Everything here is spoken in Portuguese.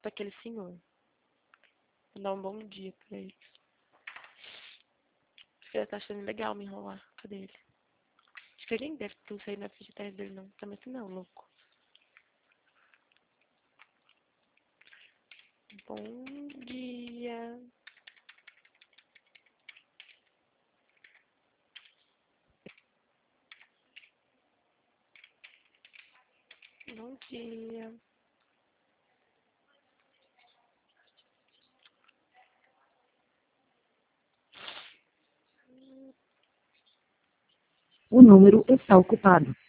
daquele senhor. Vou dar um bom dia pra ele. Ele tá achando legal me enrolar. Cadê ele? Acho que ele nem deve ter saído na ficha de teste dele, não. Também assim não, louco. Bom dia. Bom dia. O número está ocupado.